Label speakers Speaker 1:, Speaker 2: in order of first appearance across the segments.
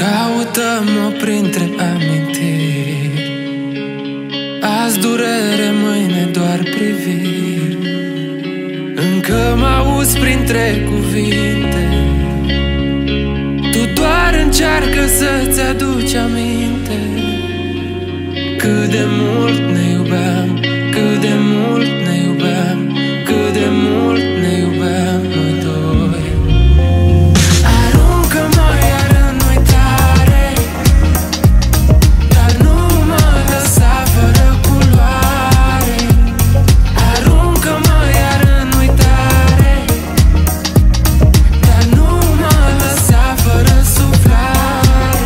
Speaker 1: Caută-mă printre amintiri, azi durere, mâine doar priviri. Încă mă auzi printre cuvinte, tu doar încearcă să-ți aduci aminte. Cât de mult ne iubeam, cât de mult ne iubeam, cât de mult ne iubeam noi doi. Aruncă-mă iar în uitare, dar nu mă lăsa fără culoare. Aruncă-mă iar în uitare, dar nu mă lăsa fără suflare.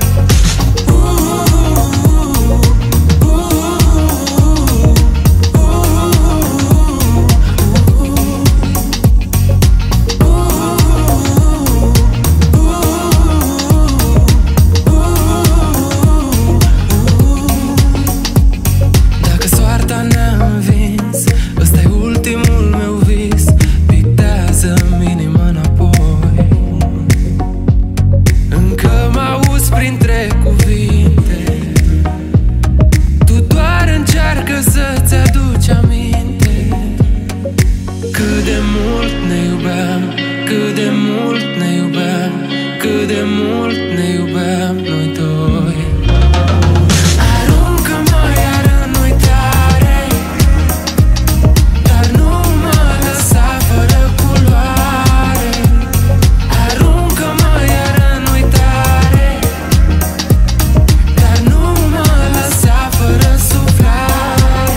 Speaker 1: Dacă soarta ne-a învins, ăsta-i ultimul meu vis, pictează-mi inima înapoi. Încă mă auzi printre cuvinte, tu doar încearcă să-ți aduci aminte. Cât de mult ne iubeam, cât de mult ne iubeam, cât de mult ne iubeam noi doi. Aruncă-mă iar în uitare, dar nu mă lăsa fără culoare. Aruncă-mă iar în uitare, dar nu mă lăsa fără suflare.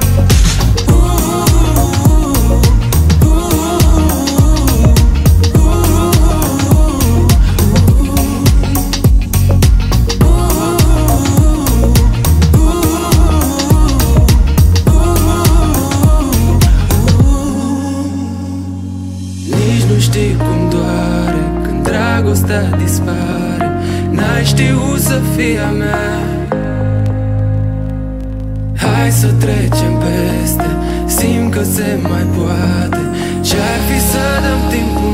Speaker 1: Nici nu știi cum doare când dragostea dispare. N-ai știut să fii a mea. Hai să trecem peste, simt că se mai poate. Ce-ar fi să dăm timpul